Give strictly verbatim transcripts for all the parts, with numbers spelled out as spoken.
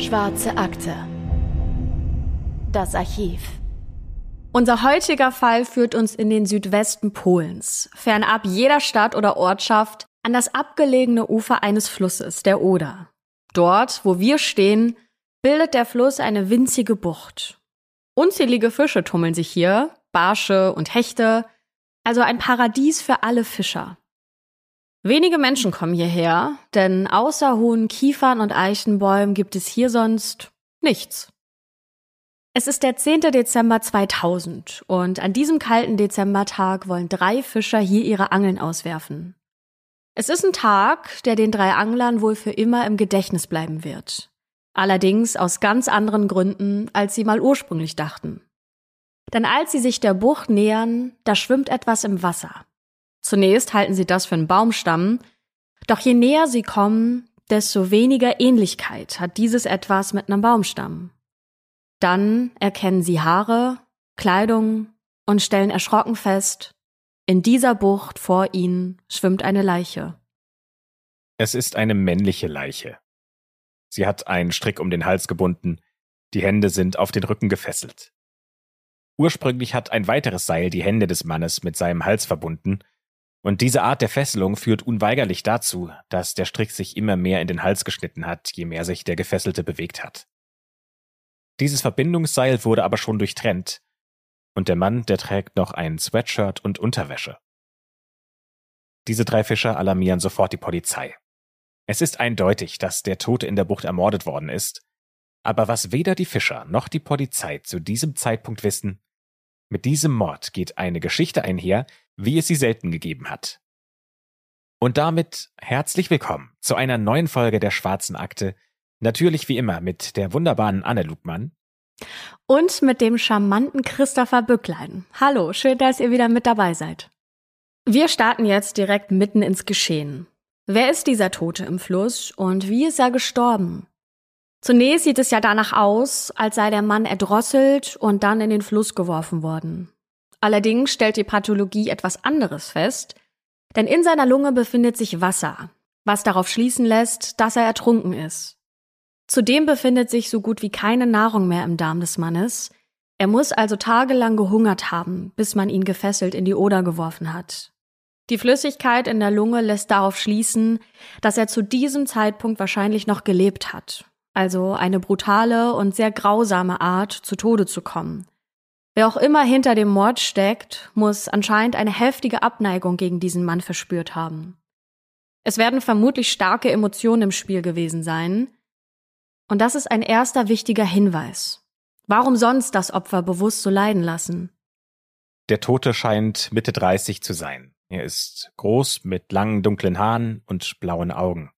Schwarze Akte. Das Archiv. Unser heutiger Fall führt uns in den Südwesten Polens, fernab jeder Stadt oder Ortschaft, an das abgelegene Ufer eines Flusses, der Oder. Dort, wo wir stehen, bildet der Fluss eine winzige Bucht. Unzählige Fische tummeln sich hier, Barsche und Hechte, also ein Paradies für alle Fischer. Wenige Menschen kommen hierher, denn außer hohen Kiefern und Eichenbäumen gibt es hier sonst nichts. Es ist der zehnte Dezember zweitausend und an diesem kalten Dezembertag wollen drei Fischer hier ihre Angeln auswerfen. Es ist ein Tag, der den drei Anglern wohl für immer im Gedächtnis bleiben wird. Allerdings aus ganz anderen Gründen, als sie mal ursprünglich dachten. Denn als sie sich der Bucht nähern, da schwimmt etwas im Wasser. Zunächst halten sie das für einen Baumstamm, doch je näher sie kommen, desto weniger Ähnlichkeit hat dieses etwas mit einem Baumstamm. Dann erkennen sie Haare, Kleidung und stellen erschrocken fest, in dieser Bucht vor ihnen schwimmt eine Leiche. Es ist eine männliche Leiche. Sie hat einen Strick um den Hals gebunden, die Hände sind auf den Rücken gefesselt. Ursprünglich hat ein weiteres Seil die Hände des Mannes mit seinem Hals verbunden, und diese Art der Fesselung führt unweigerlich dazu, dass der Strick sich immer mehr in den Hals geschnitten hat, je mehr sich der Gefesselte bewegt hat. Dieses Verbindungsseil wurde aber schon durchtrennt, und der Mann, der trägt noch ein Sweatshirt und Unterwäsche. Diese drei Fischer alarmieren sofort die Polizei. Es ist eindeutig, dass der Tote in der Bucht ermordet worden ist, aber was weder die Fischer noch die Polizei zu diesem Zeitpunkt wissen: Mit diesem Mord geht eine Geschichte einher, wie es sie selten gegeben hat. Und damit herzlich willkommen zu einer neuen Folge der Schwarzen Akte, natürlich wie immer mit der wunderbaren Anne Lugmann. Und mit dem charmanten Christopher Bücklein. Hallo, schön, dass ihr wieder mit dabei seid. Wir starten jetzt direkt mitten ins Geschehen. Wer ist dieser Tote im Fluss und wie ist er gestorben? Zunächst sieht es ja danach aus, als sei der Mann erdrosselt und dann in den Fluss geworfen worden. Allerdings stellt die Pathologie etwas anderes fest, denn in seiner Lunge befindet sich Wasser, was darauf schließen lässt, dass er ertrunken ist. Zudem befindet sich so gut wie keine Nahrung mehr im Darm des Mannes. Er muss also tagelang gehungert haben, bis man ihn gefesselt in die Oder geworfen hat. Die Flüssigkeit in der Lunge lässt darauf schließen, dass er zu diesem Zeitpunkt wahrscheinlich noch gelebt hat. Also eine brutale und sehr grausame Art, zu Tode zu kommen. Wer auch immer hinter dem Mord steckt, muss anscheinend eine heftige Abneigung gegen diesen Mann verspürt haben. Es werden vermutlich starke Emotionen im Spiel gewesen sein. Und das ist ein erster wichtiger Hinweis. Warum sonst das Opfer bewusst so leiden lassen? Der Tote scheint Mitte dreißig zu sein. Er ist groß, mit langen dunklen Haaren und blauen Augen.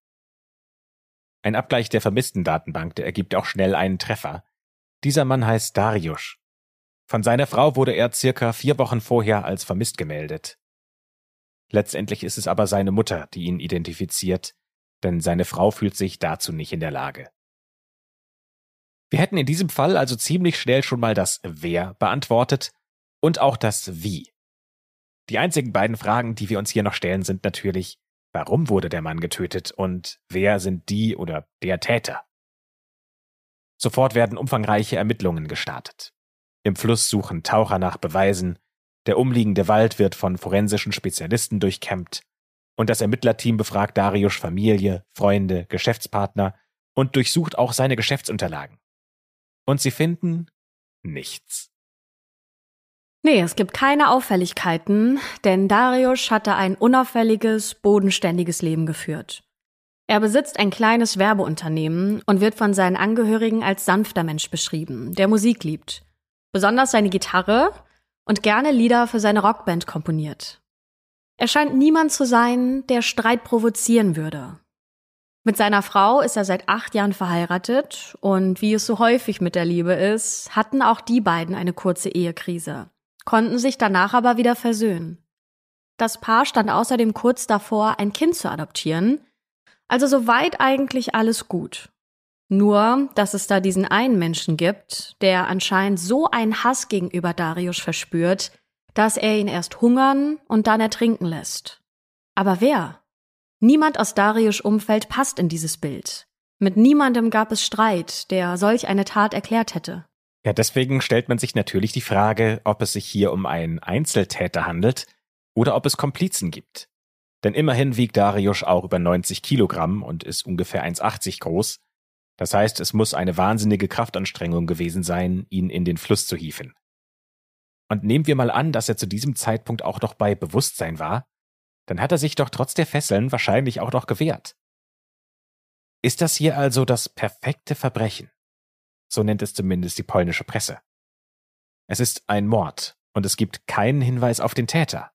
Ein Abgleich der Vermisstendatenbank, der ergibt auch schnell einen Treffer. Dieser Mann heißt Dariusz. Von seiner Frau wurde er circa vier Wochen vorher als vermisst gemeldet. Letztendlich ist es aber seine Mutter, die ihn identifiziert, denn seine Frau fühlt sich dazu nicht in der Lage. Wir hätten in diesem Fall also ziemlich schnell schon mal das Wer beantwortet und auch das Wie. Die einzigen beiden Fragen, die wir uns hier noch stellen, sind natürlich: Warum wurde der Mann getötet und wer sind die oder der Täter? Sofort werden umfangreiche Ermittlungen gestartet. Im Fluss suchen Taucher nach Beweisen, der umliegende Wald wird von forensischen Spezialisten durchkämmt und das Ermittlerteam befragt Dariusz' Familie, Freunde, Geschäftspartner und durchsucht auch seine Geschäftsunterlagen. Und sie finden nichts. Nee, es gibt keine Auffälligkeiten, denn Dariusz hatte ein unauffälliges, bodenständiges Leben geführt. Er besitzt ein kleines Werbeunternehmen und wird von seinen Angehörigen als sanfter Mensch beschrieben, der Musik liebt. Besonders seine Gitarre und gerne Lieder für seine Rockband komponiert. Er scheint niemand zu sein, der Streit provozieren würde. Mit seiner Frau ist er seit acht Jahren verheiratet und wie es so häufig mit der Liebe ist, hatten auch die beiden eine kurze Ehekrise, konnten sich danach aber wieder versöhnen. Das Paar stand außerdem kurz davor, ein Kind zu adoptieren, also soweit eigentlich alles gut. Nur, dass es da diesen einen Menschen gibt, der anscheinend so einen Hass gegenüber Dariusz verspürt, dass er ihn erst hungern und dann ertrinken lässt. Aber wer? Niemand aus Dariusz' Umfeld passt in dieses Bild. Mit niemandem gab es Streit, der solch eine Tat erklärt hätte. Ja, deswegen stellt man sich natürlich die Frage, ob es sich hier um einen Einzeltäter handelt oder ob es Komplizen gibt. Denn immerhin wiegt Dariusz auch über neunzig Kilogramm und ist ungefähr eins Komma achtzig groß. Das heißt, es muss eine wahnsinnige Kraftanstrengung gewesen sein, ihn in den Fluss zu hieven. Und nehmen wir mal an, dass er zu diesem Zeitpunkt auch noch bei Bewusstsein war, dann hat er sich doch trotz der Fesseln wahrscheinlich auch noch gewehrt. Ist das hier also das perfekte Verbrechen? So nennt es zumindest die polnische Presse. Es ist ein Mord und es gibt keinen Hinweis auf den Täter.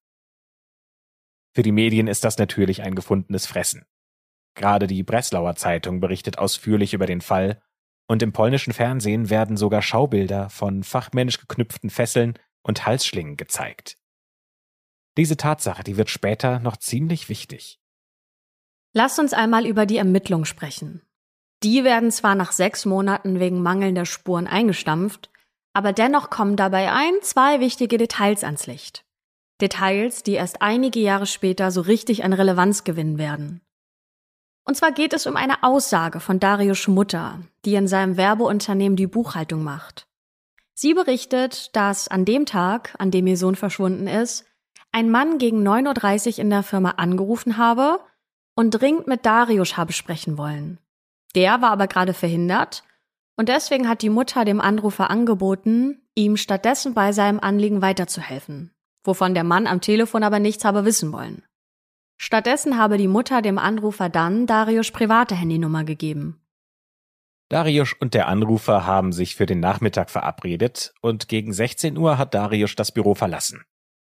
Für die Medien ist das natürlich ein gefundenes Fressen. Gerade die Breslauer Zeitung berichtet ausführlich über den Fall und im polnischen Fernsehen werden sogar Schaubilder von fachmännisch geknüpften Fesseln und Halsschlingen gezeigt. Diese Tatsache, die wird später noch ziemlich wichtig. Lasst uns einmal über die Ermittlungen sprechen. Die werden zwar nach sechs Monaten wegen mangelnder Spuren eingestampft, aber dennoch kommen dabei ein, zwei wichtige Details ans Licht. Details, die erst einige Jahre später so richtig an Relevanz gewinnen werden. Und zwar geht es um eine Aussage von Dariusz' Mutter, die in seinem Werbeunternehmen die Buchhaltung macht. Sie berichtet, dass an dem Tag, an dem ihr Sohn verschwunden ist, ein Mann gegen neun Uhr dreißig in der Firma angerufen habe und dringend mit Dariusz habe sprechen wollen. Der war aber gerade verhindert und deswegen hat die Mutter dem Anrufer angeboten, ihm stattdessen bei seinem Anliegen weiterzuhelfen, wovon der Mann am Telefon aber nichts habe wissen wollen. Stattdessen habe die Mutter dem Anrufer dann Dariusz' private Handynummer gegeben. Dariusz und der Anrufer haben sich für den Nachmittag verabredet und gegen sechzehn Uhr hat Dariusz das Büro verlassen.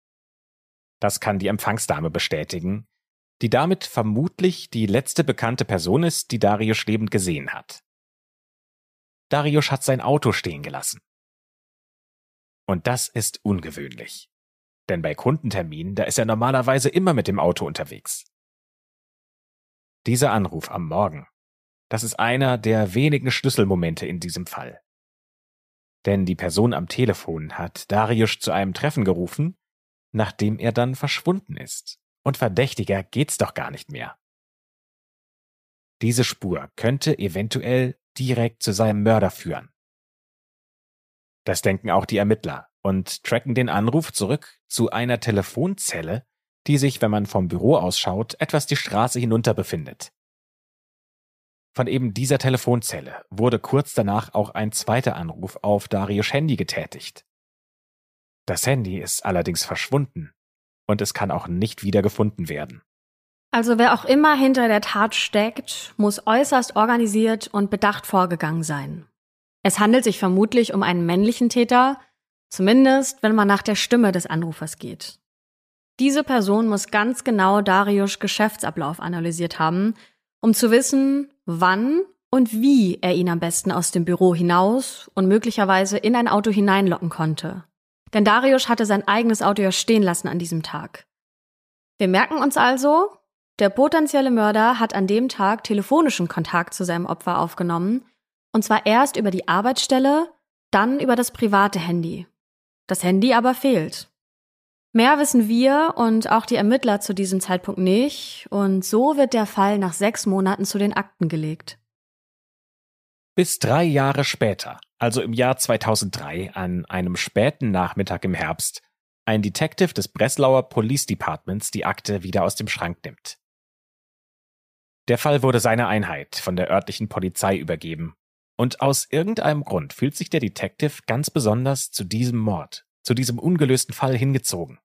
Das kann die Empfangsdame bestätigen, die damit vermutlich die letzte bekannte Person ist, die Dariusz lebend gesehen hat. Dariusz hat sein Auto stehen gelassen. Und das ist ungewöhnlich. Denn bei Kundenterminen, da ist er normalerweise immer mit dem Auto unterwegs. Dieser Anruf am Morgen, das ist einer der wenigen Schlüsselmomente in diesem Fall. Denn die Person am Telefon hat Dariusz zu einem Treffen gerufen, nachdem er dann verschwunden ist. Und verdächtiger geht's doch gar nicht mehr. Diese Spur könnte eventuell direkt zu seinem Mörder führen. Das denken auch die Ermittler und tracken den Anruf zurück zu einer Telefonzelle, die sich, wenn man vom Büro ausschaut, etwas die Straße hinunter befindet. Von eben dieser Telefonzelle wurde kurz danach auch ein zweiter Anruf auf Dariusz' Handy getätigt. Das Handy ist allerdings verschwunden. Und es kann auch nicht wieder gefunden werden. Also wer auch immer hinter der Tat steckt, muss äußerst organisiert und bedacht vorgegangen sein. Es handelt sich vermutlich um einen männlichen Täter, zumindest wenn man nach der Stimme des Anrufers geht. Diese Person muss ganz genau Dariusz' Geschäftsablauf analysiert haben, um zu wissen, wann und wie er ihn am besten aus dem Büro hinaus und möglicherweise in ein Auto hineinlocken konnte. Denn Dariusz hatte sein eigenes Auto ja stehen lassen an diesem Tag. Wir merken uns also, der potenzielle Mörder hat an dem Tag telefonischen Kontakt zu seinem Opfer aufgenommen, und zwar erst über die Arbeitsstelle, dann über das private Handy. Das Handy aber fehlt. Mehr wissen wir und auch die Ermittler zu diesem Zeitpunkt nicht, und so wird der Fall nach sechs Monaten zu den Akten gelegt. Bis drei Jahre später, also im Jahr zweitausenddrei, an einem späten Nachmittag im Herbst, ein Detective des Breslauer Police Departments die Akte wieder aus dem Schrank nimmt. Der Fall wurde seiner Einheit von der örtlichen Polizei übergeben und aus irgendeinem Grund fühlt sich der Detective ganz besonders zu diesem Mord, zu diesem ungelösten Fall hingezogen.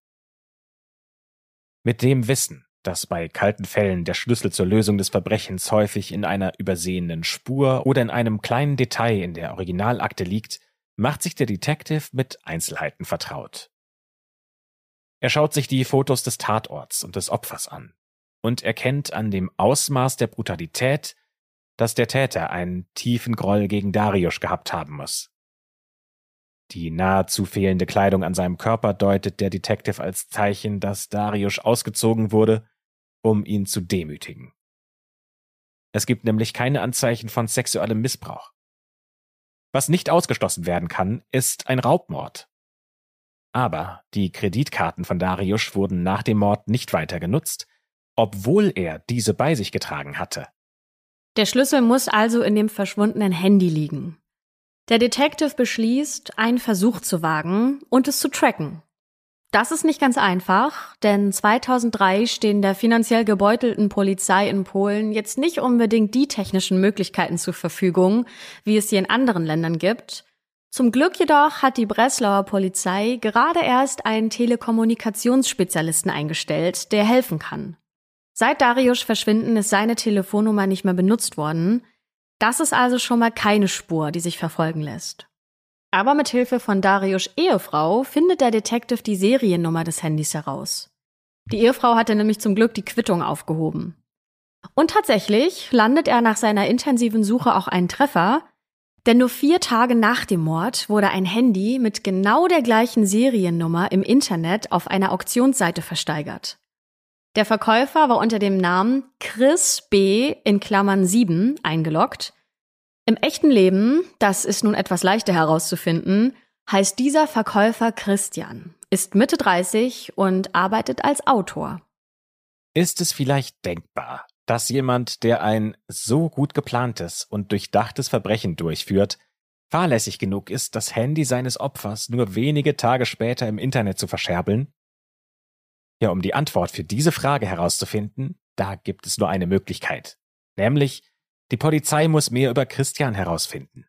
Mit dem Wissen, dass bei kalten Fällen der Schlüssel zur Lösung des Verbrechens häufig in einer übersehenen Spur oder in einem kleinen Detail in der Originalakte liegt, macht sich der Detective mit Einzelheiten vertraut. Er schaut sich die Fotos des Tatorts und des Opfers an und erkennt an dem Ausmaß der Brutalität, dass der Täter einen tiefen Groll gegen Dariusz gehabt haben muss. Die nahezu fehlende Kleidung an seinem Körper deutet der Detective als Zeichen, dass Dariusz ausgezogen wurde, um ihn zu demütigen. Es gibt nämlich keine Anzeichen von sexuellem Missbrauch. Was nicht ausgeschlossen werden kann, ist ein Raubmord. Aber die Kreditkarten von Dariusz wurden nach dem Mord nicht weiter genutzt, obwohl er diese bei sich getragen hatte. Der Schlüssel muss also in dem verschwundenen Handy liegen. Der Detective beschließt, einen Versuch zu wagen und es zu tracken. Das ist nicht ganz einfach, denn zweitausenddrei stehen der finanziell gebeutelten Polizei in Polen jetzt nicht unbedingt die technischen Möglichkeiten zur Verfügung, wie es sie in anderen Ländern gibt. Zum Glück jedoch hat die Breslauer Polizei gerade erst einen Telekommunikationsspezialisten eingestellt, der helfen kann. Seit Dariusz Verschwinden ist seine Telefonnummer nicht mehr benutzt worden. Das ist also schon mal keine Spur, die sich verfolgen lässt. Aber mit Hilfe von Dariusz' Ehefrau findet der Detective die Seriennummer des Handys heraus. Die Ehefrau hatte nämlich zum Glück die Quittung aufgehoben. Und tatsächlich landet er nach seiner intensiven Suche auch einen Treffer, denn nur vier Tage nach dem Mord wurde ein Handy mit genau der gleichen Seriennummer im Internet auf einer Auktionsseite versteigert. Der Verkäufer war unter dem Namen Chris B. in Klammern sieben eingeloggt. Im echten Leben, das ist nun etwas leichter herauszufinden, heißt dieser Verkäufer Christian, ist Mitte dreißig und arbeitet als Autor. Ist es vielleicht denkbar, dass jemand, der ein so gut geplantes und durchdachtes Verbrechen durchführt, fahrlässig genug ist, das Handy seines Opfers nur wenige Tage später im Internet zu verscherbeln? Ja, um die Antwort für diese Frage herauszufinden, da gibt es nur eine Möglichkeit. Nämlich, die Polizei muss mehr über Christian herausfinden.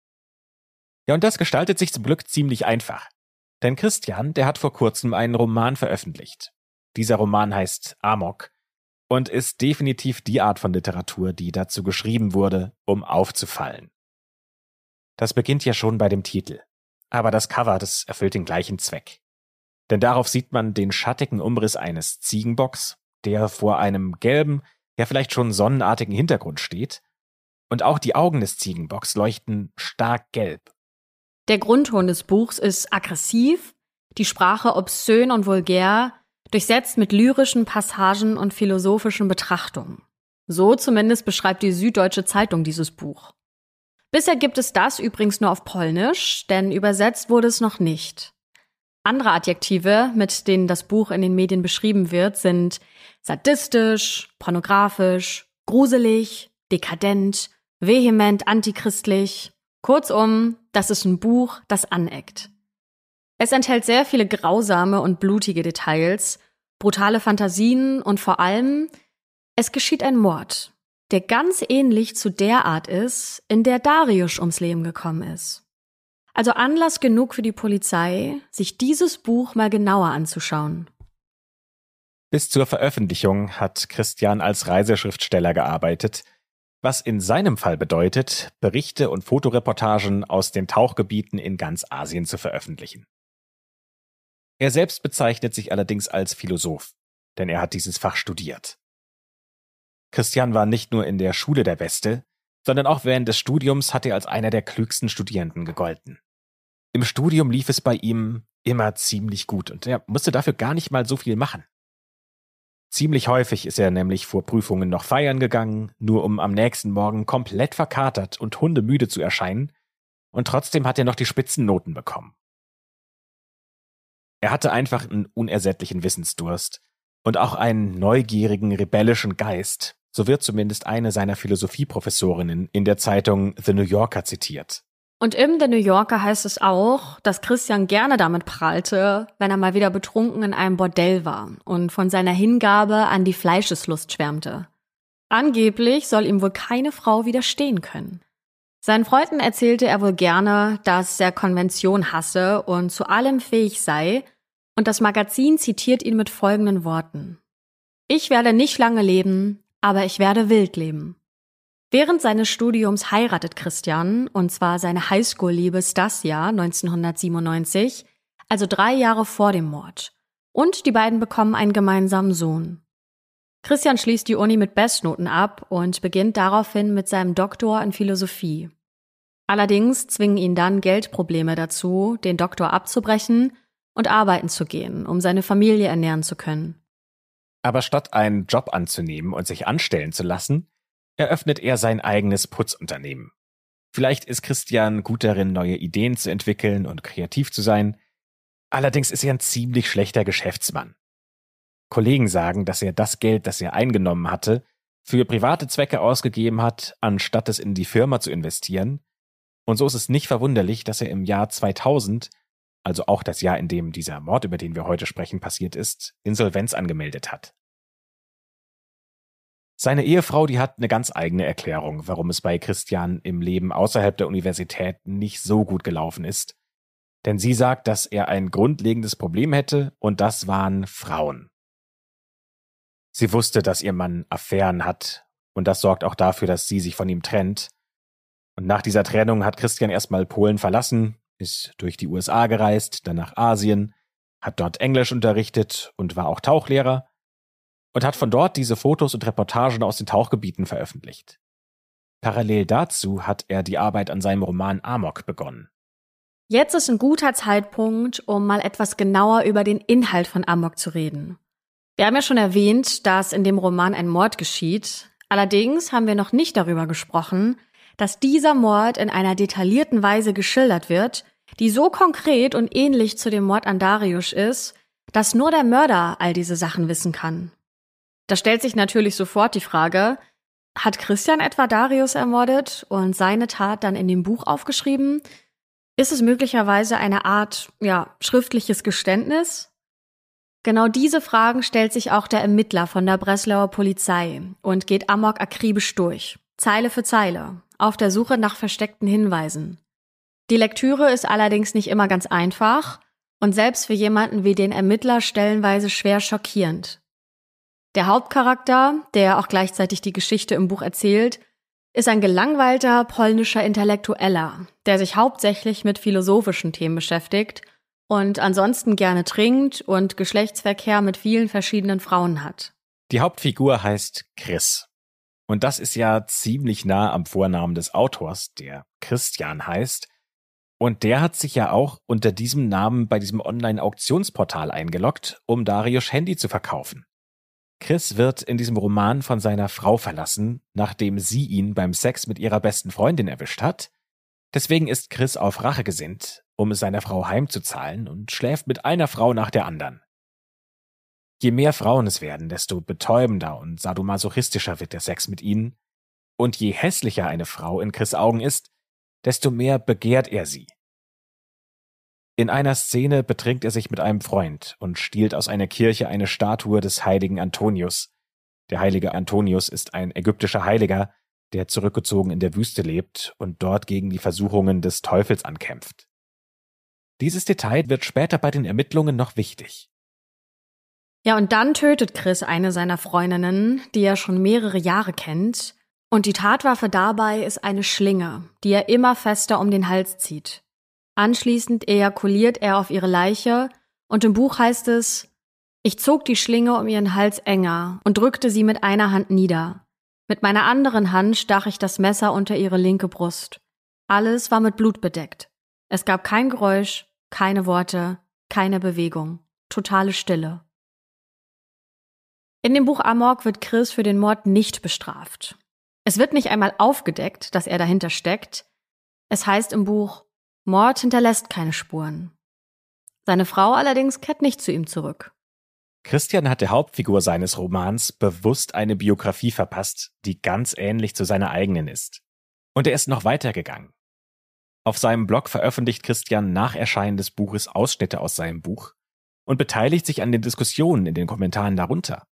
Ja, und das gestaltet sich zum Glück ziemlich einfach. Denn Christian, der hat vor kurzem einen Roman veröffentlicht. Dieser Roman heißt Amok und ist definitiv die Art von Literatur, die dazu geschrieben wurde, um aufzufallen. Das beginnt ja schon bei dem Titel. Aber das Cover, das erfüllt den gleichen Zweck. Denn darauf sieht man den schattigen Umriss eines Ziegenbocks, der vor einem gelben, ja vielleicht schon sonnenartigen Hintergrund steht. Und auch die Augen des Ziegenbocks leuchten stark gelb. Der Grundton des Buchs ist aggressiv, die Sprache obszön und vulgär, durchsetzt mit lyrischen Passagen und philosophischen Betrachtungen. So zumindest beschreibt die Süddeutsche Zeitung dieses Buch. Bisher gibt es das übrigens nur auf Polnisch, denn übersetzt wurde es noch nicht. Andere Adjektive, mit denen das Buch in den Medien beschrieben wird, sind sadistisch, pornografisch, gruselig, dekadent, vehement antichristlich. Kurzum, das ist ein Buch, das aneckt. Es enthält sehr viele grausame und blutige Details, brutale Fantasien und vor allem, es geschieht ein Mord, der ganz ähnlich zu der Art ist, in der Dariusz ums Leben gekommen ist. Also Anlass genug für die Polizei, sich dieses Buch mal genauer anzuschauen. Bis zur Veröffentlichung hat Christian als Reiseschriftsteller gearbeitet, was in seinem Fall bedeutet, Berichte und Fotoreportagen aus den Tauchgebieten in ganz Asien zu veröffentlichen. Er selbst bezeichnet sich allerdings als Philosoph, denn er hat dieses Fach studiert. Christian war nicht nur in der Schule der Beste, sondern auch während des Studiums hat er als einer der klügsten Studierenden gegolten. Im Studium lief es bei ihm immer ziemlich gut und er musste dafür gar nicht mal so viel machen. Ziemlich häufig ist er nämlich vor Prüfungen noch feiern gegangen, nur um am nächsten Morgen komplett verkatert und hundemüde zu erscheinen, und trotzdem hat er noch die Spitzennoten bekommen. Er hatte einfach einen unersättlichen Wissensdurst und auch einen neugierigen, rebellischen Geist, so wird zumindest eine seiner Philosophieprofessorinnen in der Zeitung The New Yorker zitiert. Und im The New Yorker heißt es auch, dass Christian gerne damit prahlte, wenn er mal wieder betrunken in einem Bordell war und von seiner Hingabe an die Fleischeslust schwärmte. Angeblich soll ihm wohl keine Frau widerstehen können. Seinen Freunden erzählte er wohl gerne, dass er Konvention hasse und zu allem fähig sei, und das Magazin zitiert ihn mit folgenden Worten: Ich werde nicht lange leben, aber ich werde wild leben. Während seines Studiums heiratet Christian, und zwar seine Highschool-Liebe Stasia neunzehnhundertsiebenundneunzig, also drei Jahre vor dem Mord. Und die beiden bekommen einen gemeinsamen Sohn. Christian schließt die Uni mit Bestnoten ab und beginnt daraufhin mit seinem Doktor in Philosophie. Allerdings zwingen ihn dann Geldprobleme dazu, den Doktor abzubrechen und arbeiten zu gehen, um seine Familie ernähren zu können. Aber statt einen Job anzunehmen und sich anstellen zu lassen, eröffnet er sein eigenes Putzunternehmen. Vielleicht ist Christian gut darin, neue Ideen zu entwickeln und kreativ zu sein. Allerdings ist er ein ziemlich schlechter Geschäftsmann. Kollegen sagen, dass er das Geld, das er eingenommen hatte, für private Zwecke ausgegeben hat, anstatt es in die Firma zu investieren. Und so ist es nicht verwunderlich, dass er im Jahr zweitausend, also auch das Jahr, in dem dieser Mord, über den wir heute sprechen, passiert ist, Insolvenz angemeldet hat. Seine Ehefrau, die hat eine ganz eigene Erklärung, warum es bei Christian im Leben außerhalb der Universität nicht so gut gelaufen ist. Denn sie sagt, dass er ein grundlegendes Problem hätte, und das waren Frauen. Sie wusste, dass ihr Mann Affären hat, und das sorgt auch dafür, dass sie sich von ihm trennt. Und nach dieser Trennung hat Christian erstmal Polen verlassen, ist durch die U S A gereist, dann nach Asien, hat dort Englisch unterrichtet und war auch Tauchlehrer und hat von dort diese Fotos und Reportagen aus den Tauchgebieten veröffentlicht. Parallel dazu hat er die Arbeit an seinem Roman Amok begonnen. Jetzt ist ein guter Zeitpunkt, um mal etwas genauer über den Inhalt von Amok zu reden. Wir haben ja schon erwähnt, dass in dem Roman ein Mord geschieht. Allerdings haben wir noch nicht darüber gesprochen, dass dieser Mord in einer detaillierten Weise geschildert wird, die so konkret und ähnlich zu dem Mord an Dariusz ist, dass nur der Mörder all diese Sachen wissen kann. Da stellt sich natürlich sofort die Frage, hat Christian etwa Dariusz ermordet und seine Tat dann in dem Buch aufgeschrieben? Ist es möglicherweise eine Art, ja, schriftliches Geständnis? Genau diese Fragen stellt sich auch der Ermittler von der Breslauer Polizei und geht Amok akribisch durch, Zeile für Zeile, auf der Suche nach versteckten Hinweisen. Die Lektüre ist allerdings nicht immer ganz einfach und selbst für jemanden wie den Ermittler stellenweise schwer schockierend. Der Hauptcharakter, der auch gleichzeitig die Geschichte im Buch erzählt, ist ein gelangweilter polnischer Intellektueller, der sich hauptsächlich mit philosophischen Themen beschäftigt und ansonsten gerne trinkt und Geschlechtsverkehr mit vielen verschiedenen Frauen hat. Die Hauptfigur heißt Chris. Und das ist ja ziemlich nah am Vornamen des Autors, der Christian heißt. Und der hat sich ja auch unter diesem Namen bei diesem Online-Auktionsportal eingeloggt, um Dariusz Handy zu verkaufen. Chris wird in diesem Roman von seiner Frau verlassen, nachdem sie ihn beim Sex mit ihrer besten Freundin erwischt hat. Deswegen ist Chris auf Rache gesinnt, um es seiner Frau heimzuzahlen, und schläft mit einer Frau nach der anderen. Je mehr Frauen es werden, desto betäubender und sadomasochistischer wird der Sex mit ihnen. Und je hässlicher eine Frau in Chris' Augen ist, desto mehr begehrt er sie. In einer Szene betrinkt er sich mit einem Freund und stiehlt aus einer Kirche eine Statue des heiligen Antonius. Der heilige Antonius ist ein ägyptischer Heiliger, der zurückgezogen in der Wüste lebt und dort gegen die Versuchungen des Teufels ankämpft. Dieses Detail wird später bei den Ermittlungen noch wichtig. Ja, und dann tötet Chris eine seiner Freundinnen, die er schon mehrere Jahre kennt. Und die Tatwaffe dabei ist eine Schlinge, die er immer fester um den Hals zieht. Anschließend ejakuliert er auf ihre Leiche und im Buch heißt es, ich zog die Schlinge um ihren Hals enger und drückte sie mit einer Hand nieder. Mit meiner anderen Hand stach ich das Messer unter ihre linke Brust. Alles war mit Blut bedeckt. Es gab kein Geräusch, keine Worte, keine Bewegung. Totale Stille. In dem Buch Amok wird Chris für den Mord nicht bestraft. Es wird nicht einmal aufgedeckt, dass er dahinter steckt. Es heißt im Buch, Mord hinterlässt keine Spuren. Seine Frau allerdings kehrt nicht zu ihm zurück. Christian hat der Hauptfigur seines Romans bewusst eine Biografie verpasst, die ganz ähnlich zu seiner eigenen ist. Und er ist noch weitergegangen. Auf seinem Blog veröffentlicht Christian nach Erscheinen des Buches Ausschnitte aus seinem Buch und beteiligt sich an den Diskussionen in den Kommentaren darunter.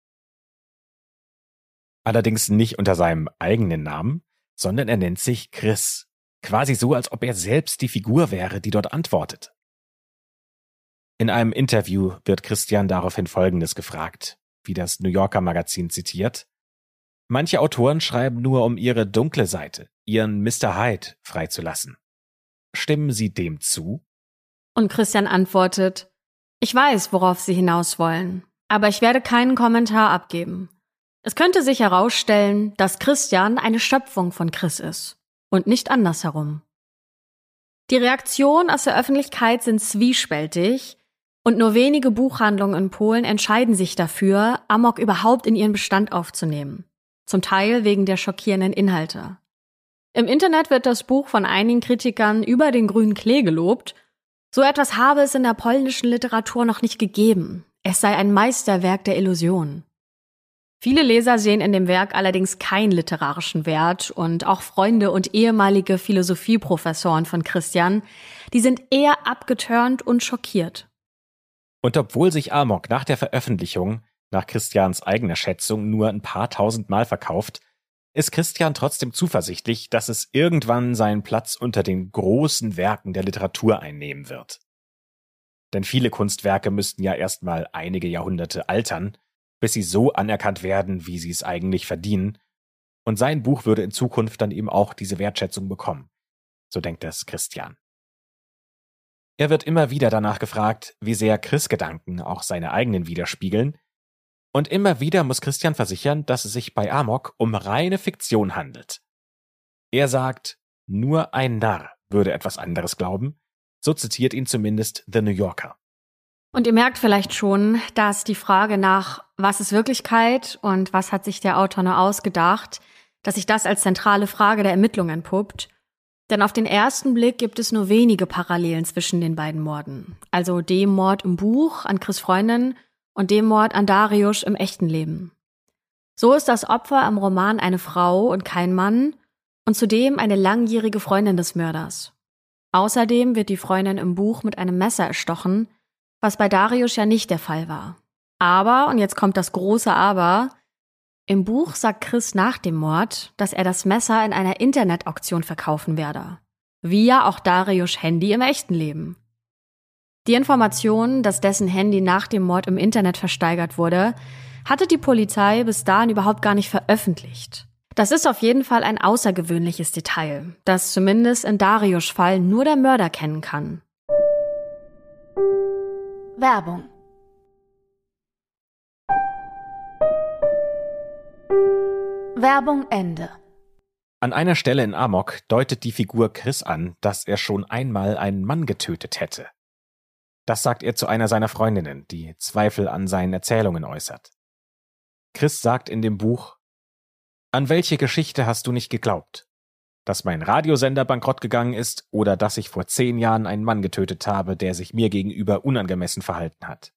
Allerdings nicht unter seinem eigenen Namen, sondern er nennt sich Chris. Quasi so, als ob er selbst die Figur wäre, die dort antwortet. In einem Interview wird Christian daraufhin Folgendes gefragt, wie das New Yorker Magazin zitiert. Manche Autoren schreiben nur, um ihre dunkle Seite, ihren Mister Hyde, freizulassen. Stimmen Sie dem zu? Und Christian antwortet, ich weiß, worauf Sie hinaus wollen, aber ich werde keinen Kommentar abgeben. Es könnte sich herausstellen, dass Christian eine Schöpfung von Chris ist und nicht andersherum. Die Reaktionen aus der Öffentlichkeit sind zwiespältig und nur wenige Buchhandlungen in Polen entscheiden sich dafür, Amok überhaupt in ihren Bestand aufzunehmen. Zum Teil wegen der schockierenden Inhalte. Im Internet wird das Buch von einigen Kritikern über den grünen Klee gelobt. So etwas habe es in der polnischen Literatur noch nicht gegeben. Es sei ein Meisterwerk der Illusion. Viele Leser sehen in dem Werk allerdings keinen literarischen Wert und auch Freunde und ehemalige Philosophieprofessoren von Christian, die sind eher abgeturnt und schockiert. Und obwohl sich Amok nach der Veröffentlichung, nach Christians eigener Schätzung, nur ein paar tausend Mal verkauft, ist Christian trotzdem zuversichtlich, dass es irgendwann seinen Platz unter den großen Werken der Literatur einnehmen wird. Denn viele Kunstwerke müssten ja erstmal einige Jahrhunderte altern, bis sie so anerkannt werden, wie sie es eigentlich verdienen. Und sein Buch würde in Zukunft dann eben auch diese Wertschätzung bekommen. So denkt es Christian. Er wird immer wieder danach gefragt, wie sehr Chris' auch seine eigenen widerspiegeln. Und immer wieder muss Christian versichern, dass es sich bei Amok um reine Fiktion handelt. Er sagt, nur ein Narr würde etwas anderes glauben. So zitiert ihn zumindest The New Yorker. Und ihr merkt vielleicht schon, dass die Frage nach, was ist Wirklichkeit und was hat sich der Autor nur ausgedacht, dass sich das als zentrale Frage der Ermittlung entpuppt. Denn auf den ersten Blick gibt es nur wenige Parallelen zwischen den beiden Morden. Also dem Mord im Buch an Chris' Freundin und dem Mord an Dariusz im echten Leben. So ist das Opfer im Roman eine Frau und kein Mann und zudem eine langjährige Freundin des Mörders. Außerdem wird die Freundin im Buch mit einem Messer erstochen, was bei Dariusz ja nicht der Fall war. Aber, und jetzt kommt das große Aber, im Buch sagt Chris nach dem Mord, dass er das Messer in einer Internetauktion verkaufen werde. Wie ja auch Dariusz' Handy im echten Leben. Die Information, dass dessen Handy nach dem Mord im Internet versteigert wurde, hatte die Polizei bis dahin überhaupt gar nicht veröffentlicht. Das ist auf jeden Fall ein außergewöhnliches Detail, das zumindest in Dariusz' Fall nur der Mörder kennen kann. Werbung. Werbung Ende. An einer Stelle in Amok deutet die Figur Chris an, dass er schon einmal einen Mann getötet hätte. Das sagt er zu einer seiner Freundinnen, die Zweifel an seinen Erzählungen äußert. Chris sagt in dem Buch: An welche Geschichte hast du nicht geglaubt? Dass mein Radiosender bankrott gegangen ist oder dass ich vor zehn Jahren einen Mann getötet habe, der sich mir gegenüber unangemessen verhalten hat.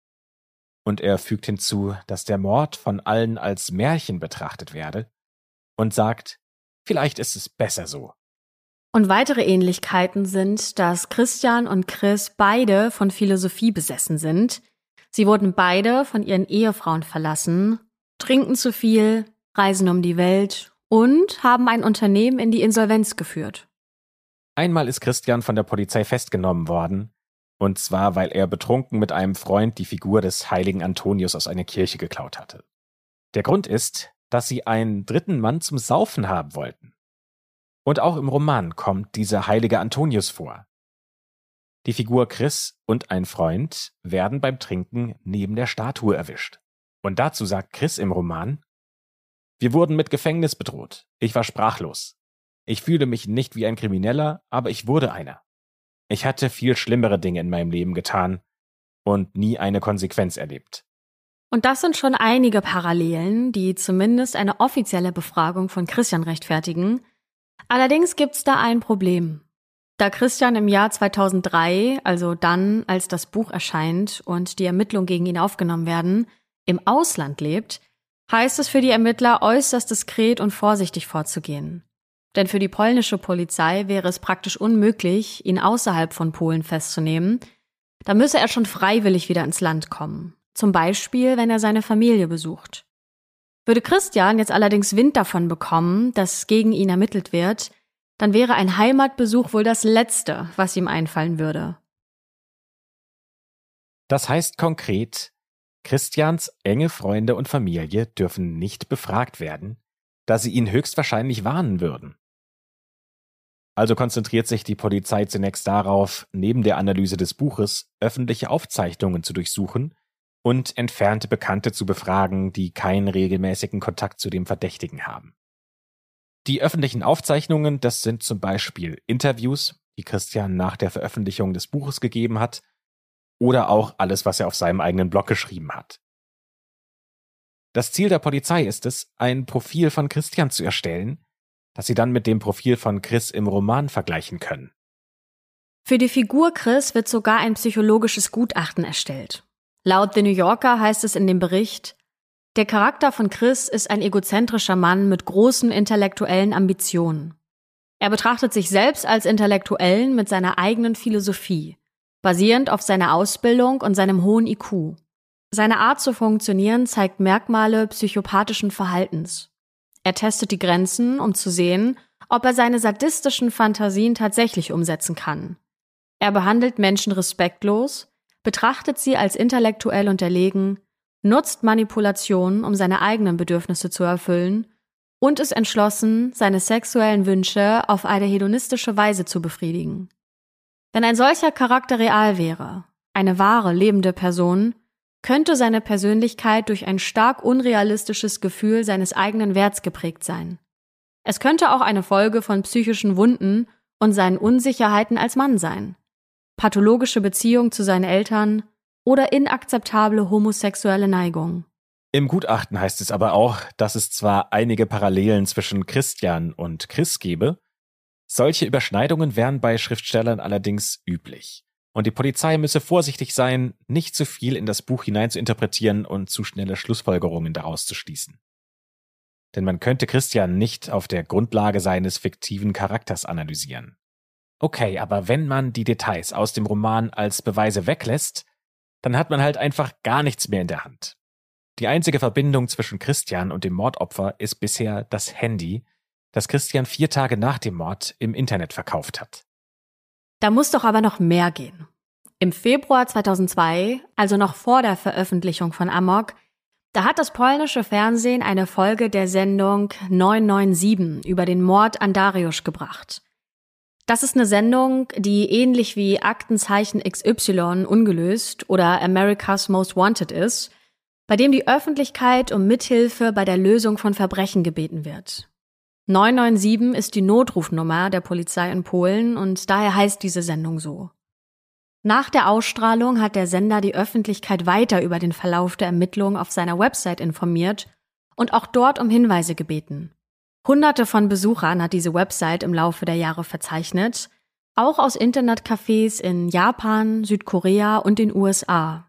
Und er fügt hinzu, dass der Mord von allen als Märchen betrachtet werde und sagt, vielleicht ist es besser so. Und weitere Ähnlichkeiten sind, dass Christian und Chris beide von Philosophie besessen sind. Sie wurden beide von ihren Ehefrauen verlassen, trinken zu viel, reisen um die Welt und haben ein Unternehmen in die Insolvenz geführt. Einmal ist Christian von der Polizei festgenommen worden, und zwar, weil er betrunken mit einem Freund die Figur des heiligen Antonius aus einer Kirche geklaut hatte. Der Grund ist, dass sie einen dritten Mann zum Saufen haben wollten. Und auch im Roman kommt dieser heilige Antonius vor. Die Figur Chris und ein Freund werden beim Trinken neben der Statue erwischt. Und dazu sagt Chris im Roman: Wir wurden mit Gefängnis bedroht. Ich war sprachlos. Ich fühle mich nicht wie ein Krimineller, aber ich wurde einer. Ich hatte viel schlimmere Dinge in meinem Leben getan und nie eine Konsequenz erlebt. Und das sind schon einige Parallelen, die zumindest eine offizielle Befragung von Christian rechtfertigen. Allerdings gibt's da ein Problem. Da Christian im Jahr zweitausenddrei, also dann, als das Buch erscheint und die Ermittlungen gegen ihn aufgenommen werden, im Ausland lebt, heißt es für die Ermittler, äußerst diskret und vorsichtig vorzugehen. Denn für die polnische Polizei wäre es praktisch unmöglich, ihn außerhalb von Polen festzunehmen. Da müsse er schon freiwillig wieder ins Land kommen. Zum Beispiel, wenn er seine Familie besucht. Würde Christian jetzt allerdings Wind davon bekommen, dass gegen ihn ermittelt wird, dann wäre ein Heimatbesuch wohl das Letzte, was ihm einfallen würde. Das heißt konkret, Christians enge Freunde und Familie dürfen nicht befragt werden, da sie ihn höchstwahrscheinlich warnen würden. Also konzentriert sich die Polizei zunächst darauf, neben der Analyse des Buches öffentliche Aufzeichnungen zu durchsuchen und entfernte Bekannte zu befragen, die keinen regelmäßigen Kontakt zu dem Verdächtigen haben. Die öffentlichen Aufzeichnungen, das sind zum Beispiel Interviews, die Christian nach der Veröffentlichung des Buches gegeben hat, oder auch alles, was er auf seinem eigenen Blog geschrieben hat. Das Ziel der Polizei ist es, ein Profil von Christian zu erstellen, das sie dann mit dem Profil von Chris im Roman vergleichen können. Für die Figur Chris wird sogar ein psychologisches Gutachten erstellt. Laut The New Yorker heißt es in dem Bericht: Der Charakter von Chris ist ein egozentrischer Mann mit großen intellektuellen Ambitionen. Er betrachtet sich selbst als Intellektuellen mit seiner eigenen Philosophie, basierend auf seiner Ausbildung und seinem hohen I Q. Seine Art zu funktionieren zeigt Merkmale psychopathischen Verhaltens. Er testet die Grenzen, um zu sehen, ob er seine sadistischen Fantasien tatsächlich umsetzen kann. Er behandelt Menschen respektlos, betrachtet sie als intellektuell unterlegen, nutzt Manipulationen, um seine eigenen Bedürfnisse zu erfüllen und ist entschlossen, seine sexuellen Wünsche auf eine hedonistische Weise zu befriedigen. Wenn ein solcher Charakter real wäre, eine wahre, lebende Person, könnte seine Persönlichkeit durch ein stark unrealistisches Gefühl seines eigenen Werts geprägt sein. Es könnte auch eine Folge von psychischen Wunden und seinen Unsicherheiten als Mann sein, pathologische Beziehung zu seinen Eltern oder inakzeptable homosexuelle Neigung. Im Gutachten heißt es aber auch, dass es zwar einige Parallelen zwischen Christian und Chris gebe, solche Überschneidungen wären bei Schriftstellern allerdings üblich. Und die Polizei müsse vorsichtig sein, nicht zu viel in das Buch hinein zu interpretieren und zu schnelle Schlussfolgerungen daraus zu schließen. Denn man könnte Christian nicht auf der Grundlage seines fiktiven Charakters analysieren. Okay, aber wenn man die Details aus dem Roman als Beweise weglässt, dann hat man halt einfach gar nichts mehr in der Hand. Die einzige Verbindung zwischen Christian und dem Mordopfer ist bisher das Handy, das Christian vier Tage nach dem Mord im Internet verkauft hat. Da muss doch aber noch mehr gehen. Im Februar zweitausendzwei, also noch vor der Veröffentlichung von Amok, da hat das polnische Fernsehen eine Folge der Sendung neun neun sieben über den Mord an Dariusz gebracht. Das ist eine Sendung, die ähnlich wie Aktenzeichen X Y ungelöst oder America's Most Wanted ist, bei dem die Öffentlichkeit um Mithilfe bei der Lösung von Verbrechen gebeten wird. neun neun sieben ist die Notrufnummer der Polizei in Polen und daher heißt diese Sendung so. Nach der Ausstrahlung hat der Sender die Öffentlichkeit weiter über den Verlauf der Ermittlungen auf seiner Website informiert und auch dort um Hinweise gebeten. Hunderte von Besuchern hat diese Website im Laufe der Jahre verzeichnet, auch aus Internetcafés in Japan, Südkorea und den U S A.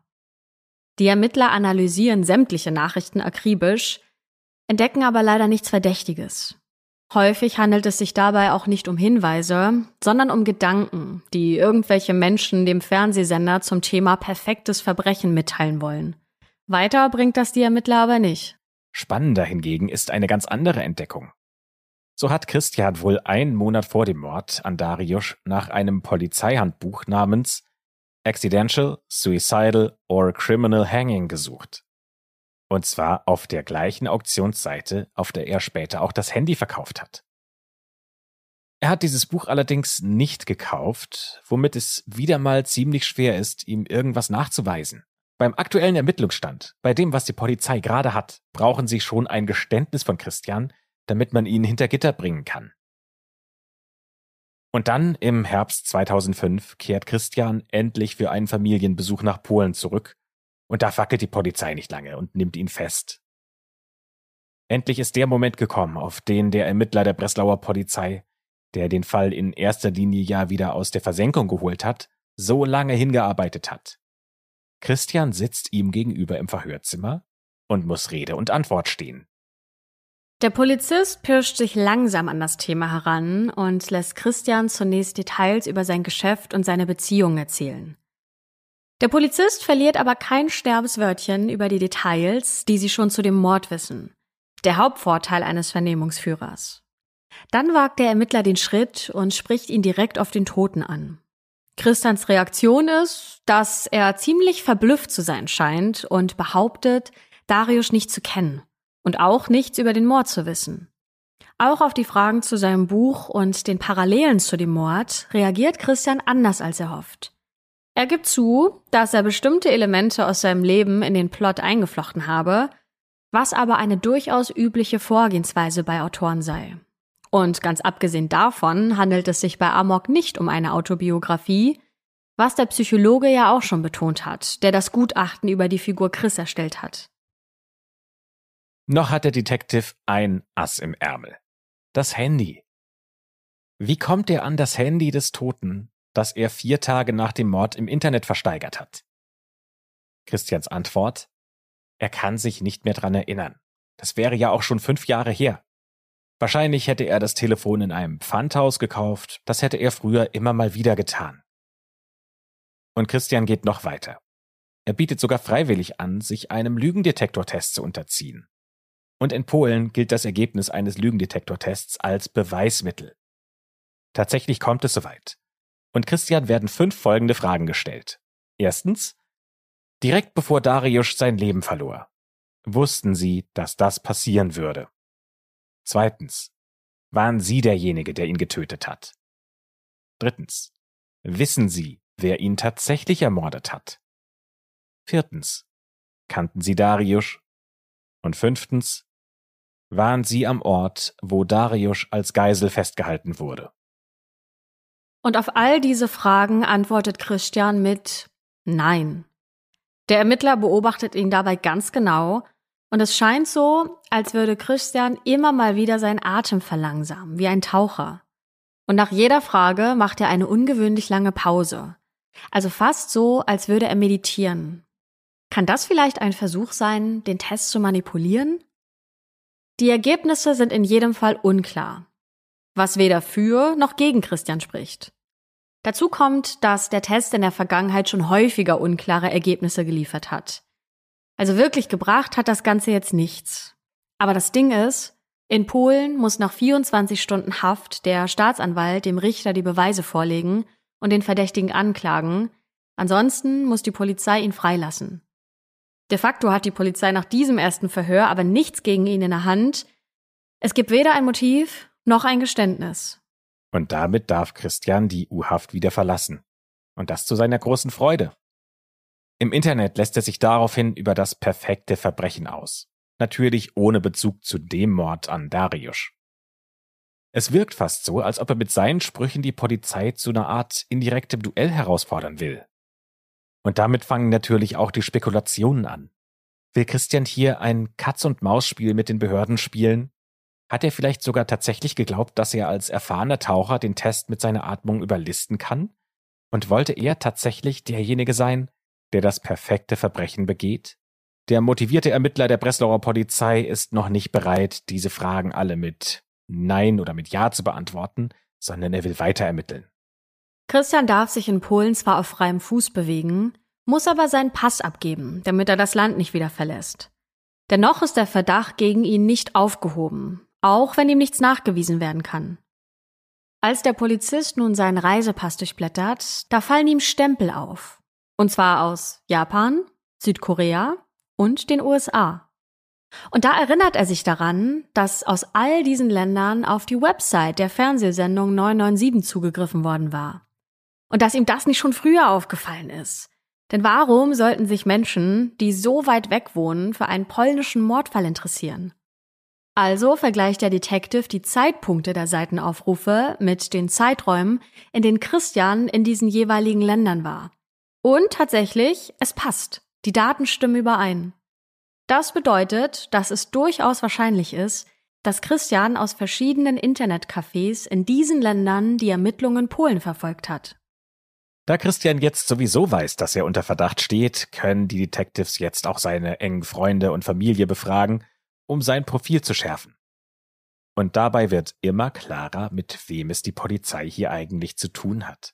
Die Ermittler analysieren sämtliche Nachrichten akribisch, entdecken aber leider nichts Verdächtiges. Häufig handelt es sich dabei auch nicht um Hinweise, sondern um Gedanken, die irgendwelche Menschen dem Fernsehsender zum Thema perfektes Verbrechen mitteilen wollen. Weiter bringt das die Ermittler aber nicht. Spannender hingegen ist eine ganz andere Entdeckung. So hat Christian wohl einen Monat vor dem Mord an Dariusz nach einem Polizeihandbuch namens Accidental, Suicidal or Criminal Hanging gesucht. Und zwar auf der gleichen Auktionsseite, auf der er später auch das Handy verkauft hat. Er hat dieses Buch allerdings nicht gekauft, womit es wieder mal ziemlich schwer ist, ihm irgendwas nachzuweisen. Beim aktuellen Ermittlungsstand, bei dem, was die Polizei gerade hat, brauchen sie schon ein Geständnis von Christian, damit man ihn hinter Gitter bringen kann. Und dann, im Herbst zweitausendfünf, kehrt Christian endlich für einen Familienbesuch nach Polen zurück und da fackelt die Polizei nicht lange und nimmt ihn fest. Endlich ist der Moment gekommen, auf den der Ermittler der Breslauer Polizei, der den Fall in erster Linie ja wieder aus der Versenkung geholt hat, so lange hingearbeitet hat. Christian sitzt ihm gegenüber im Verhörzimmer und muss Rede und Antwort stehen. Der Polizist pirscht sich langsam an das Thema heran und lässt Christian zunächst Details über sein Geschäft und seine Beziehung erzählen. Der Polizist verliert aber kein Sterbeswörtchen über die Details, die sie schon zu dem Mord wissen. Der Hauptvorteil eines Vernehmungsführers. Dann wagt der Ermittler den Schritt und spricht ihn direkt auf den Toten an. Christians Reaktion ist, dass er ziemlich verblüfft zu sein scheint und behauptet, Dariusz nicht zu kennen und auch nichts über den Mord zu wissen. Auch auf die Fragen zu seinem Buch und den Parallelen zu dem Mord reagiert Christian anders als er hofft. Er gibt zu, dass er bestimmte Elemente aus seinem Leben in den Plot eingeflochten habe, was aber eine durchaus übliche Vorgehensweise bei Autoren sei. Und ganz abgesehen davon handelt es sich bei Amok nicht um eine Autobiografie, was der Psychologe ja auch schon betont hat, der das Gutachten über die Figur Chris erstellt hat. Noch hat der Detective ein Ass im Ärmel. Das Handy. Wie kommt er an das Handy des Toten, das er vier Tage nach dem Mord im Internet versteigert hat? Christians Antwort: Er kann sich nicht mehr dran erinnern. Das wäre ja auch schon fünf Jahre her. Wahrscheinlich hätte er das Telefon in einem Pfandhaus gekauft. Das hätte er früher immer mal wieder getan. Und Christian geht noch weiter. Er bietet sogar freiwillig an, sich einem Lügendetektortest zu unterziehen. Und in Polen gilt das Ergebnis eines Lügendetektortests als Beweismittel. Tatsächlich kommt es soweit. Und Christian werden fünf folgende Fragen gestellt. Erstens: Direkt bevor Dariusz sein Leben verlor, wussten Sie, dass das passieren würde? Zweitens: Waren Sie derjenige, der ihn getötet hat? Drittens: Wissen Sie, wer ihn tatsächlich ermordet hat? Viertens: Kannten Sie Dariusz? Und fünftens: Waren Sie am Ort, wo Dariusz als Geisel festgehalten wurde? Und auf all diese Fragen antwortet Christian mit Nein. Der Ermittler beobachtet ihn dabei ganz genau und es scheint so, als würde Christian immer mal wieder seinen Atem verlangsamen, wie ein Taucher. Und nach jeder Frage macht er eine ungewöhnlich lange Pause. Also fast so, als würde er meditieren. Kann das vielleicht ein Versuch sein, den Test zu manipulieren? Die Ergebnisse sind in jedem Fall unklar, was weder für noch gegen Christian spricht. Dazu kommt, dass der Test in der Vergangenheit schon häufiger unklare Ergebnisse geliefert hat. Also wirklich gebracht hat das Ganze jetzt nichts. Aber das Ding ist, in Polen muss nach vierundzwanzig Stunden Haft der Staatsanwalt dem Richter die Beweise vorlegen und den Verdächtigen anklagen. Ansonsten muss die Polizei ihn freilassen. De facto hat die Polizei nach diesem ersten Verhör aber nichts gegen ihn in der Hand. Es gibt weder ein Motiv noch ein Geständnis. Und damit darf Christian die U-Haft wieder verlassen. Und das zu seiner großen Freude. Im Internet lässt er sich daraufhin über das perfekte Verbrechen aus. Natürlich ohne Bezug zu dem Mord an Dariusz. Es wirkt fast so, als ob er mit seinen Sprüchen die Polizei zu einer Art indirektem Duell herausfordern will. Und damit fangen natürlich auch die Spekulationen an. Will Christian hier ein Katz-und-Maus-Spiel mit den Behörden spielen? Hat er vielleicht sogar tatsächlich geglaubt, dass er als erfahrener Taucher den Test mit seiner Atmung überlisten kann? Und wollte er tatsächlich derjenige sein, der das perfekte Verbrechen begeht? Der motivierte Ermittler der Breslauer Polizei ist noch nicht bereit, diese Fragen alle mit Nein oder mit Ja zu beantworten, sondern er will weiter ermitteln. Christian darf sich in Polen zwar auf freiem Fuß bewegen, muss aber seinen Pass abgeben, damit er das Land nicht wieder verlässt. Dennoch ist der Verdacht gegen ihn nicht aufgehoben, auch wenn ihm nichts nachgewiesen werden kann. Als der Polizist nun seinen Reisepass durchblättert, da fallen ihm Stempel auf. Und zwar aus Japan, Südkorea und den U S A. Und da erinnert er sich daran, dass aus all diesen Ländern auf die Website der Fernsehsendung neun neun sieben zugegriffen worden war. Und dass ihm das nicht schon früher aufgefallen ist. Denn warum sollten sich Menschen, die so weit weg wohnen, für einen polnischen Mordfall interessieren? Also vergleicht der Detective die Zeitpunkte der Seitenaufrufe mit den Zeiträumen, in denen Christian in diesen jeweiligen Ländern war. Und tatsächlich, es passt. Die Daten stimmen überein. Das bedeutet, dass es durchaus wahrscheinlich ist, dass Christian aus verschiedenen Internetcafés in diesen Ländern die Ermittlungen in Polen verfolgt hat. Da Christian jetzt sowieso weiß, dass er unter Verdacht steht, können die Detectives jetzt auch seine engen Freunde und Familie befragen, um sein Profil zu schärfen. Und dabei wird immer klarer, mit wem es die Polizei hier eigentlich zu tun hat.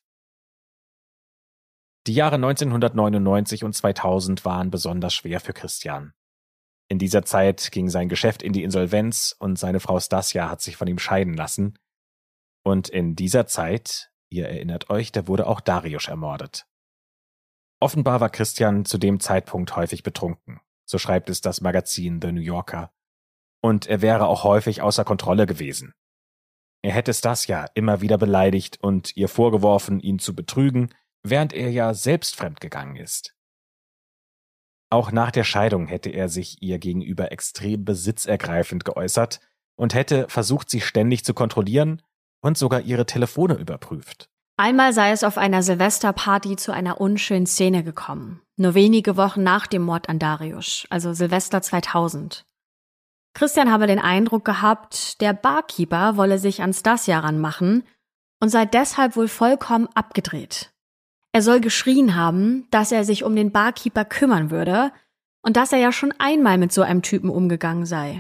Die Jahre neunzehnhundertneunundneunzig und zweitausend waren besonders schwer für Christian. In dieser Zeit ging sein Geschäft in die Insolvenz und seine Frau Stasia hat sich von ihm scheiden lassen. Und in dieser Zeit, ihr erinnert euch, da wurde auch Dariusz ermordet. Offenbar war Christian zu dem Zeitpunkt häufig betrunken, so schreibt es das Magazin The New Yorker. Und er wäre auch häufig außer Kontrolle gewesen. Er hätte Stasia immer wieder beleidigt und ihr vorgeworfen, ihn zu betrügen, während er ja selbst fremdgegangen ist. Auch nach der Scheidung hätte er sich ihr gegenüber extrem besitzergreifend geäußert und hätte versucht, sie ständig zu kontrollieren und sogar ihre Telefone überprüft. Einmal sei es auf einer Silvesterparty zu einer unschönen Szene gekommen, nur wenige Wochen nach dem Mord an Dariusz, also Silvester zweitausend. Christian habe den Eindruck gehabt, der Barkeeper wolle sich an Stasia ranmachen und sei deshalb wohl vollkommen abgedreht. Er soll geschrien haben, dass er sich um den Barkeeper kümmern würde, und dass er ja schon einmal mit so einem Typen umgegangen sei.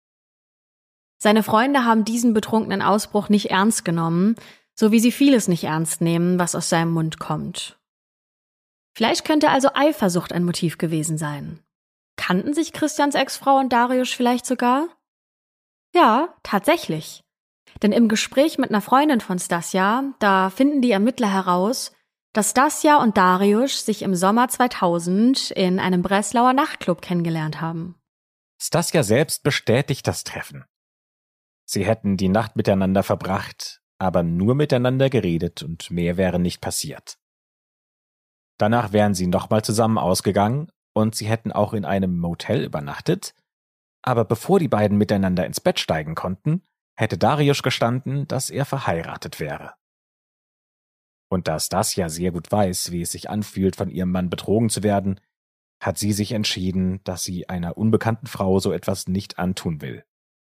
Seine Freunde haben diesen betrunkenen Ausbruch nicht ernst genommen, so wie sie vieles nicht ernst nehmen, was aus seinem Mund kommt. Vielleicht könnte also Eifersucht ein Motiv gewesen sein. Kannten sich Christians Ex-Frau und Dariusz vielleicht sogar? Ja, tatsächlich. Denn im Gespräch mit einer Freundin von Stasia, da finden die Ermittler heraus, dass Stasia und Dariusz sich im Sommer zweitausend in einem Breslauer Nachtclub kennengelernt haben. Stasia selbst bestätigt das Treffen. Sie hätten die Nacht miteinander verbracht, aber nur miteinander geredet und mehr wäre nicht passiert. Danach wären sie nochmal zusammen ausgegangen und sie hätten auch in einem Motel übernachtet, aber bevor die beiden miteinander ins Bett steigen konnten, hätte Dariusz gestanden, dass er verheiratet wäre. Und da Stasia sehr gut weiß, wie es sich anfühlt, von ihrem Mann betrogen zu werden, hat sie sich entschieden, dass sie einer unbekannten Frau so etwas nicht antun will.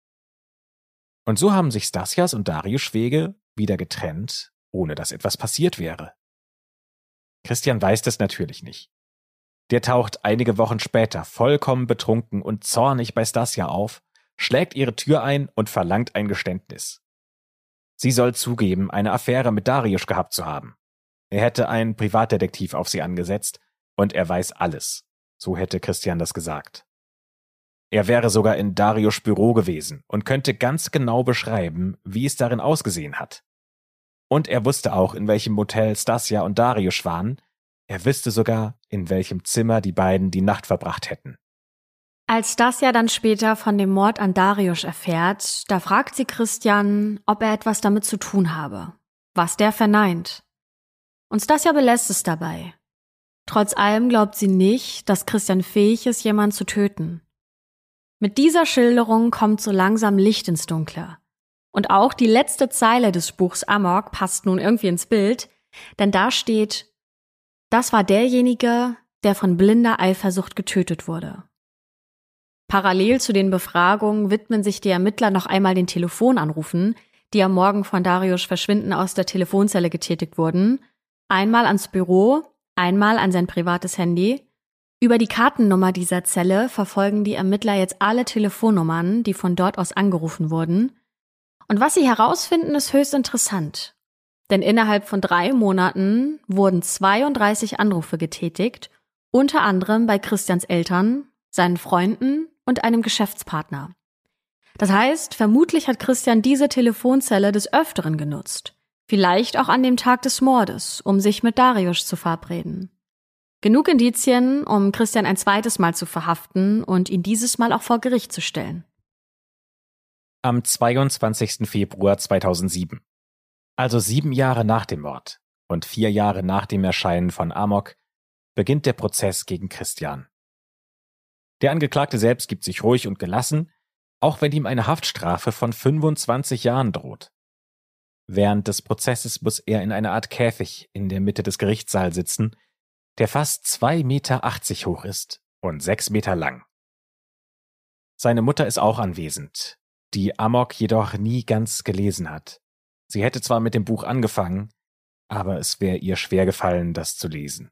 Und so haben sich Stasias und Dariusz' Wege wieder getrennt, ohne dass etwas passiert wäre. Christian weiß das natürlich nicht. Der taucht einige Wochen später vollkommen betrunken und zornig bei Stasia auf, schlägt ihre Tür ein und verlangt ein Geständnis. Sie soll zugeben, eine Affäre mit Dariusz gehabt zu haben. Er hätte einen Privatdetektiv auf sie angesetzt und er weiß alles. So hätte Christian das gesagt. Er wäre sogar in Dariusz' Büro gewesen und könnte ganz genau beschreiben, wie es darin ausgesehen hat. Und er wusste auch, in welchem Motel Stasia und Dariusz waren. Er wüsste sogar, in welchem Zimmer die beiden die Nacht verbracht hätten. Als Stasia dann später von dem Mord an Dariusz erfährt, da fragt sie Christian, ob er etwas damit zu tun habe, was der verneint. Und Stasia belässt es dabei. Trotz allem glaubt sie nicht, dass Christian fähig ist, jemanden zu töten. Mit dieser Schilderung kommt so langsam Licht ins Dunkle. Und auch die letzte Zeile des Buchs Amok passt nun irgendwie ins Bild, denn da steht: Das war derjenige, der von blinder Eifersucht getötet wurde. Parallel zu den Befragungen widmen sich die Ermittler noch einmal den Telefonanrufen, die am Morgen von Dariusz' Verschwinden aus der Telefonzelle getätigt wurden. Einmal ans Büro, einmal an sein privates Handy. Über die Kartennummer dieser Zelle verfolgen die Ermittler jetzt alle Telefonnummern, die von dort aus angerufen wurden. Und was sie herausfinden, ist höchst interessant. Denn innerhalb von drei Monaten wurden zweiunddreißig Anrufe getätigt, unter anderem bei Christians Eltern, seinen Freunden und einem Geschäftspartner. Das heißt, vermutlich hat Christian diese Telefonzelle des Öfteren genutzt. Vielleicht auch an dem Tag des Mordes, um sich mit Dariusz zu verabreden. Genug Indizien, um Christian ein zweites Mal zu verhaften und ihn dieses Mal auch vor Gericht zu stellen. Am zweiundzwanzigsten Februar zweitausendsieben, also sieben Jahre nach dem Mord und vier Jahre nach dem Erscheinen von Amok, beginnt der Prozess gegen Christian. Der Angeklagte selbst gibt sich ruhig und gelassen, auch wenn ihm eine Haftstrafe von fünfundzwanzig Jahren droht. Während des Prozesses muss er in einer Art Käfig in der Mitte des Gerichtssaals sitzen, der fast zwei Meter achtzig hoch ist und sechs Meter lang. Seine Mutter ist auch anwesend, die Amok jedoch nie ganz gelesen hat. Sie hätte zwar mit dem Buch angefangen, aber es wäre ihr schwer gefallen, das zu lesen.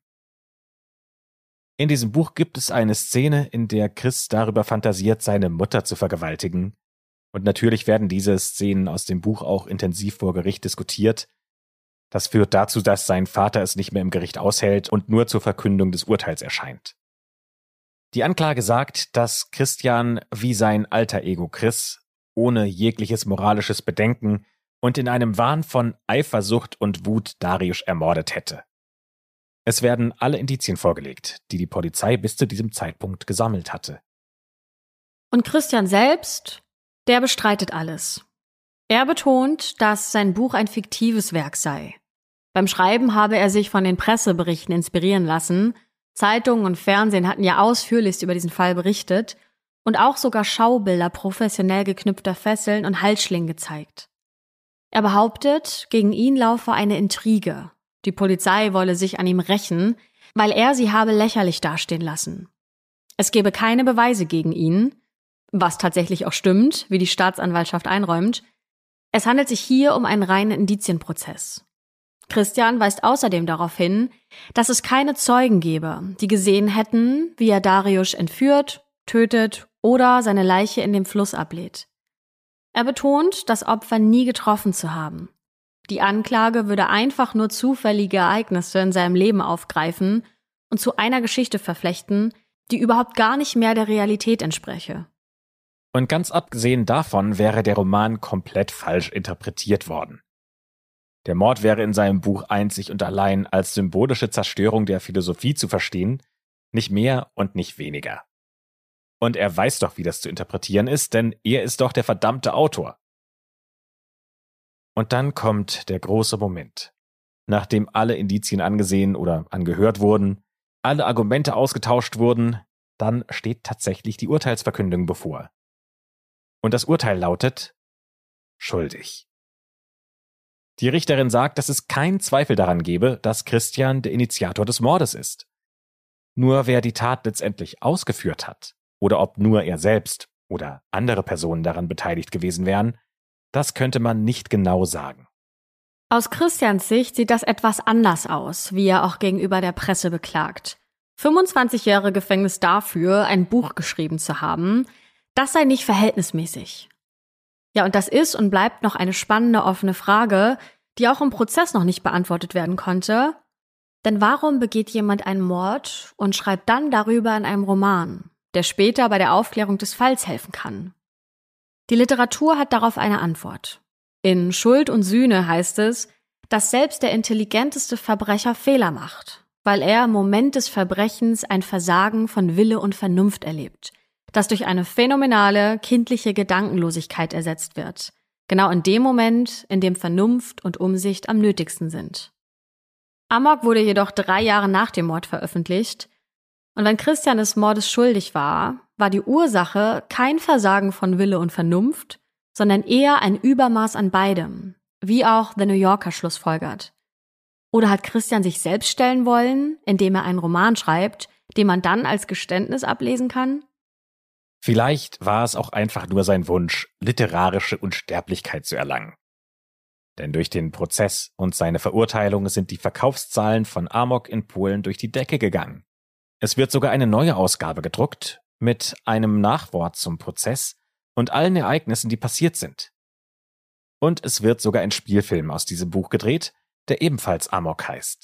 In diesem Buch gibt es eine Szene, in der Chris darüber fantasiert, seine Mutter zu vergewaltigen. Und natürlich werden diese Szenen aus dem Buch auch intensiv vor Gericht diskutiert. Das führt dazu, dass sein Vater es nicht mehr im Gericht aushält und nur zur Verkündung des Urteils erscheint. Die Anklage sagt, dass Christian wie sein alter Ego Chris ohne jegliches moralisches Bedenken und in einem Wahn von Eifersucht und Wut Dariusz ermordet hätte. Es werden alle Indizien vorgelegt, die die Polizei bis zu diesem Zeitpunkt gesammelt hatte. Und Christian selbst, der bestreitet alles. Er betont, dass sein Buch ein fiktives Werk sei. Beim Schreiben habe er sich von den Presseberichten inspirieren lassen. Zeitungen und Fernsehen hatten ja ausführlichst über diesen Fall berichtet und auch sogar Schaubilder professionell geknüpfter Fesseln und Halsschlingen gezeigt. Er behauptet, gegen ihn laufe eine Intrige. Die Polizei wolle sich an ihm rächen, weil er sie habe lächerlich dastehen lassen. Es gebe keine Beweise gegen ihn, was tatsächlich auch stimmt, wie die Staatsanwaltschaft einräumt. Es handelt sich hier um einen reinen Indizienprozess. Christian weist außerdem darauf hin, dass es keine Zeugen gebe, die gesehen hätten, wie er Dariusz entführt, tötet oder seine Leiche in dem Fluss ablädt. Er betont, das Opfer nie getroffen zu haben. Die Anklage würde einfach nur zufällige Ereignisse in seinem Leben aufgreifen und zu einer Geschichte verflechten, die überhaupt gar nicht mehr der Realität entspreche. Und ganz abgesehen davon wäre der Roman komplett falsch interpretiert worden. Der Mord wäre in seinem Buch einzig und allein als symbolische Zerstörung der Philosophie zu verstehen, nicht mehr und nicht weniger. Und er weiß doch, wie das zu interpretieren ist, denn er ist doch der verdammte Autor. Und dann kommt der große Moment. Nachdem alle Indizien angesehen oder angehört wurden, alle Argumente ausgetauscht wurden, dann steht tatsächlich die Urteilsverkündung bevor. Und das Urteil lautet: schuldig. Die Richterin sagt, dass es keinen Zweifel daran gebe, dass Christian der Initiator des Mordes ist. Nur wer die Tat letztendlich ausgeführt hat, oder ob nur er selbst oder andere Personen daran beteiligt gewesen wären, das könnte man nicht genau sagen. Aus Christians Sicht sieht das etwas anders aus, wie er auch gegenüber der Presse beklagt. fünfundzwanzig Jahre Gefängnis dafür, ein Buch geschrieben zu haben, das sei nicht verhältnismäßig. Ja, und das ist und bleibt noch eine spannende offene Frage, die auch im Prozess noch nicht beantwortet werden konnte. Denn warum begeht jemand einen Mord und schreibt dann darüber in einem Roman, der später bei der Aufklärung des Falls helfen kann? Die Literatur hat darauf eine Antwort. In Schuld und Sühne heißt es, dass selbst der intelligenteste Verbrecher Fehler macht, weil er im Moment des Verbrechens ein Versagen von Wille und Vernunft erlebt, das durch eine phänomenale, kindliche Gedankenlosigkeit ersetzt wird. Genau in dem Moment, in dem Vernunft und Umsicht am nötigsten sind. Amok wurde jedoch drei Jahre nach dem Mord veröffentlicht. Und wenn Christian des Mordes schuldig war, war die Ursache kein Versagen von Wille und Vernunft, sondern eher ein Übermaß an beidem, wie auch The New Yorker schlussfolgert. Oder hat Christian sich selbst stellen wollen, indem er einen Roman schreibt, den man dann als Geständnis ablesen kann? Vielleicht war es auch einfach nur sein Wunsch, literarische Unsterblichkeit zu erlangen. Denn durch den Prozess und seine Verurteilung sind die Verkaufszahlen von Amok in Polen durch die Decke gegangen. Es wird sogar eine neue Ausgabe gedruckt, mit einem Nachwort zum Prozess und allen Ereignissen, die passiert sind. Und es wird sogar ein Spielfilm aus diesem Buch gedreht, der ebenfalls Amok heißt.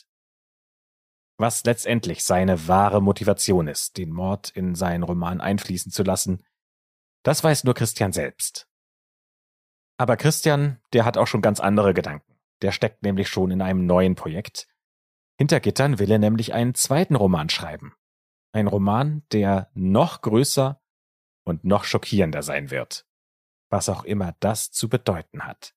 Was letztendlich seine wahre Motivation ist, den Mord in seinen Roman einfließen zu lassen, das weiß nur Christian selbst. Aber Christian, der hat auch schon ganz andere Gedanken. Der steckt nämlich schon in einem neuen Projekt. Hinter Gittern will er nämlich einen zweiten Roman schreiben. Ein Roman, der noch größer und noch schockierender sein wird. Was auch immer das zu bedeuten hat.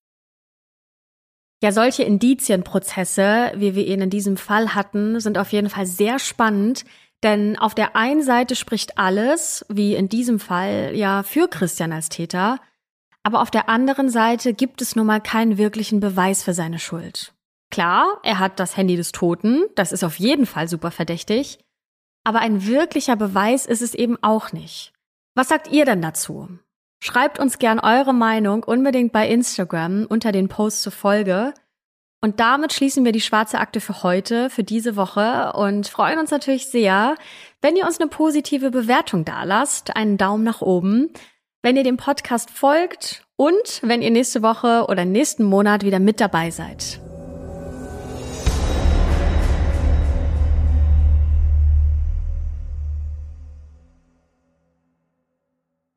Ja, solche Indizienprozesse, wie wir ihn in diesem Fall hatten, sind auf jeden Fall sehr spannend, denn auf der einen Seite spricht alles, wie in diesem Fall, ja für Christian als Täter, aber auf der anderen Seite gibt es nun mal keinen wirklichen Beweis für seine Schuld. Klar, er hat das Handy des Toten, das ist auf jeden Fall super verdächtig, aber ein wirklicher Beweis ist es eben auch nicht. Was sagt ihr denn dazu? Schreibt uns gern eure Meinung unbedingt bei Instagram unter den Posts zur Folge. Und damit schließen wir die Schwarze Akte für heute, für diese Woche und freuen uns natürlich sehr, wenn ihr uns eine positive Bewertung dalasst, einen Daumen nach oben, wenn ihr dem Podcast folgt und wenn ihr nächste Woche oder nächsten Monat wieder mit dabei seid.